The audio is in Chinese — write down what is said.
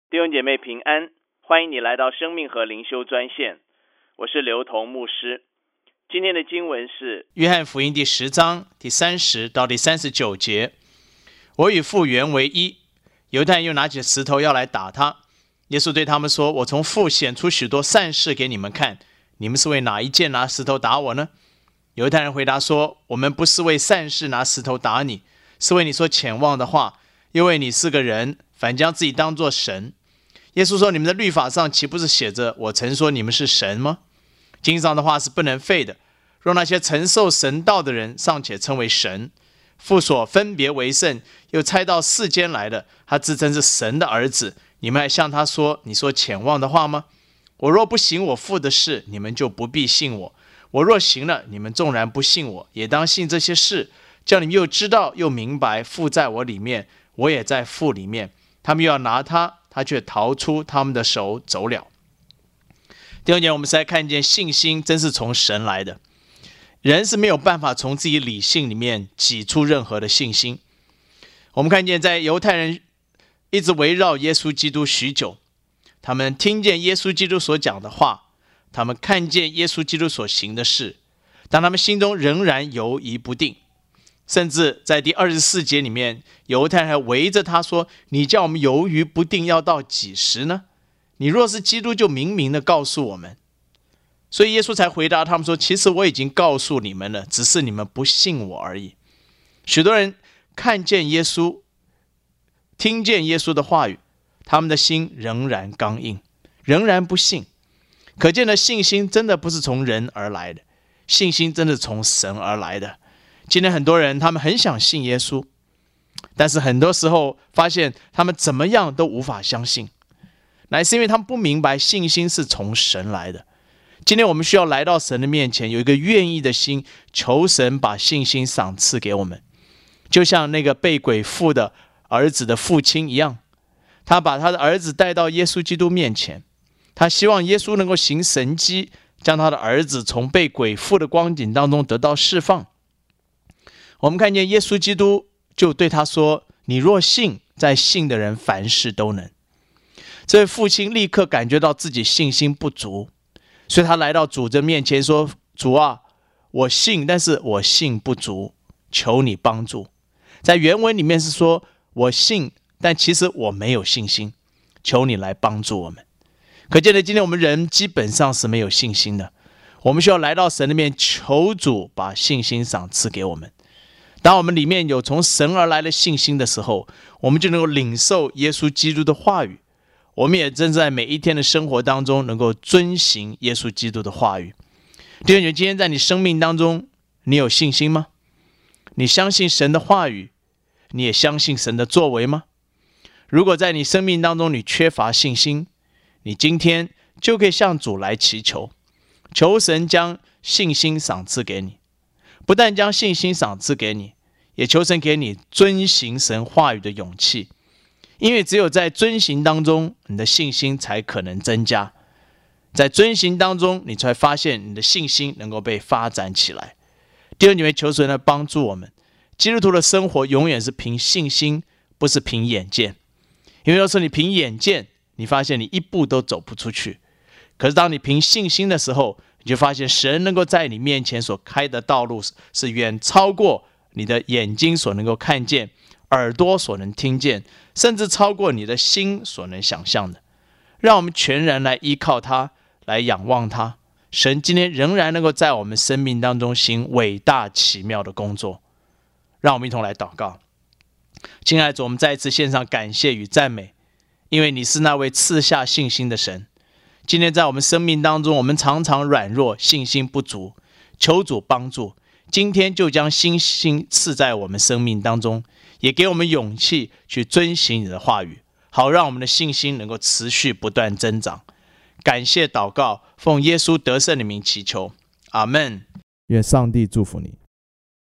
弟兄姐妹平安，欢迎你来到生命和灵修专线，我是刘同牧师。今天的经文是约翰福音第10章第30到第39节。我与父原为一。犹太人又拿起石头要来打他。耶稣对他们说：我从父显出许多善事给你们看，你们是为哪一件拿石头打我呢？犹太人回答说：我们不是为善事拿石头打你，是为你说浅妄的话，因为你是个人，反将自己当作神。耶稣说：你们的律法上岂不是写着我曾说你们是神吗？经上的话是不能废的。若那些承受神道的人尚且称为神，父所分别为圣又差到世间来的，他自称是神的儿子，你们还向他说你说浅妄的话吗？我若不行我父的事，你们就不必信我；我若行了，你们纵然不信我，也当信这些事，叫你们又知道又明白父在我里面，我也在父里面。他们又要拿他，他却逃出他们的手走了。第二点，我们是来看见信心真是从神来的。人是没有办法从自己理性里面挤出任何的信心。我们看见在犹太人一直围绕耶稣基督许久，他们听见耶稣基督所讲的话，他们看见耶稣基督所行的事，但他们心中仍然犹疑不定。甚至在第24节里面，犹太人还围着他说：你叫我们犹豫不定要到几时呢？你若是基督，就明明的告诉我们。所以耶稣才回答他们说：其实我已经告诉你们了，只是你们不信我而已。许多人看见耶稣，听见耶稣的话语，他们的心仍然刚硬，仍然不信。可见的信心真的不是从人而来的，信心真的是从神而来的。今天很多人他们很想信耶稣，但是很多时候发现他们怎么样都无法相信，乃是因为他们不明白信心是从神来的。今天我们需要来到神的面前，有一个愿意的心，求神把信心赏赐给我们。就像那个被鬼附的儿子的父亲一样，他把他的儿子带到耶稣基督面前，他希望耶稣能够行神迹，将他的儿子从被鬼附的光景当中得到释放。我们看见耶稣基督就对他说：你若信，在信的人凡事都能。这位父亲立刻感觉到自己信心不足，所以他来到主的面前说：主啊，我信，但是我信不足，求你帮助。在原文里面是说我信，但其实我没有信心，求你来帮助我们。可见的，今天我们人基本上是没有信心的，我们需要来到神的面前，求主把信心赏赐给我们。当我们里面有从神而来的信心的时候，我们就能够领受耶稣基督的话语，我们也正在每一天的生活当中能够遵行耶稣基督的话语。弟兄姐妹，今天在你生命当中，你有信心吗？你相信神的话语，你也相信神的作为吗？如果在你生命当中你缺乏信心，你今天就可以向主来祈求，求神将信心赏赐给你。不但将信心赏赐给你，也求神给你遵行神话语的勇气。因为只有在遵行当中，你的信心才可能增加。在遵行当中，你才发现你的信心能够被发展起来。弟兄姐妹，求神来帮助我们。基督徒的生活永远是凭信心，不是凭眼见。因为有时候你凭眼见，你发现你一步都走不出去。可是当你凭信心的时候，你就发现神能够在你面前所开的道路是远超过你的眼睛所能够看见，耳朵所能听见，甚至超过你的心所能想象的。让我们全然来依靠他，来仰望他。神今天仍然能够在我们生命当中行伟大奇妙的工作。让我们一同来祷告。亲爱的主，我们再一次献上感谢与赞美，因为你是那位赐下信心的神。今天在我们生命当中，我们常常软弱，信心不足，求主帮助。今天就将信心赐在我们生命当中，也给我们勇气去遵行你的话语，好让我们的信心能够持续不断增长。感谢祷告，奉耶稣得胜的名祈求，阿们。 愿上帝祝福你。